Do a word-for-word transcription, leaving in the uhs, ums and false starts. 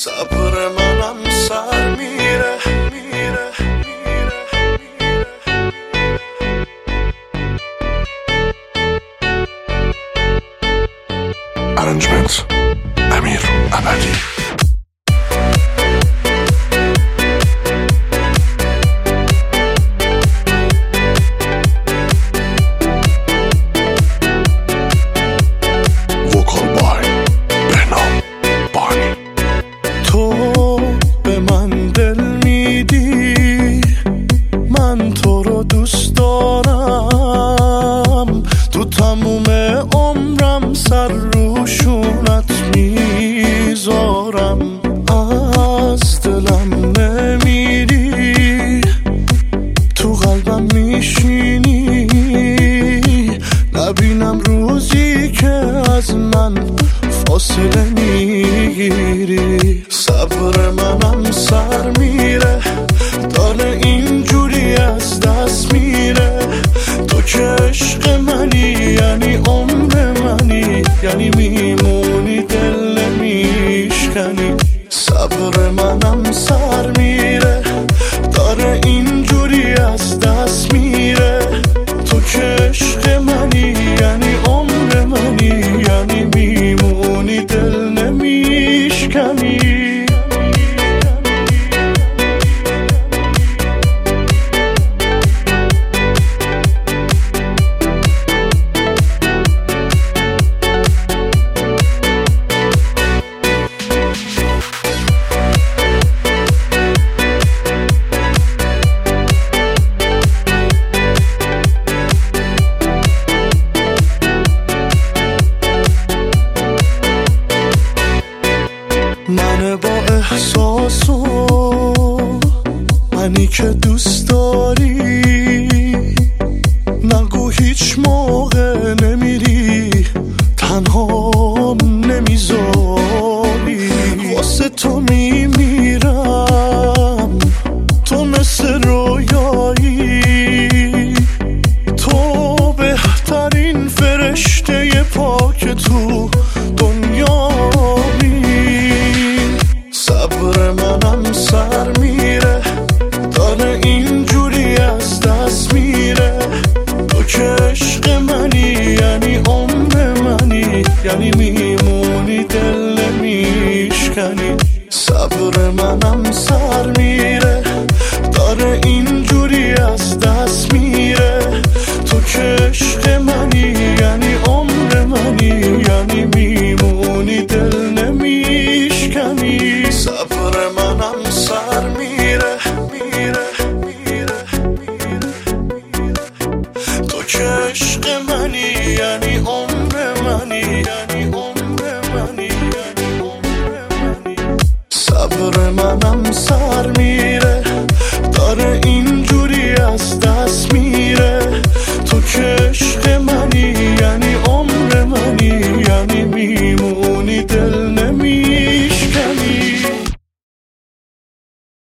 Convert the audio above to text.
صبر منم سر میره میره ارنجمنت امیر ابدی. دوست دارم تو تموم عمرم سر روشونت میذارم، از دلم نمیری تو قلبم میشینی، نبینم روزی که از من فاصله میگیری. صبر منم سر میره داره اینجوری از دست میره، تو که عشق منی یعنی عمر منی، یعنی میمونی دل نمیشکنی. صبر منم سر میره داره اینجوری از دست میره، تو که عشق منی یعنی عمر منی، یعنی میمونی دل نمیشکنی. من با احساس و منی که دوست داری، نگو هیچ موقع نمیری تنها نمیذاری، واسه تو میمیرم تو مثل رویایی، تو بهترین فرشته پاک تو دنیا. صبر منم سر میره داره اینجوری از دست میره، تو که عشق منی یعنی عمر منی، یعنی میمونی دل نمیشکنی. صبر منم سر میره داره اینجوری از دست میره، تو که عشق منی یعنی عمر منی، یعنی میمونی دل نمیشکنی. صبر منم سر میره میره میره میره تو که عشق منی یعنی عمر منی، یعنی عمر منی، یعنی عمر منی. صبر منم سر میره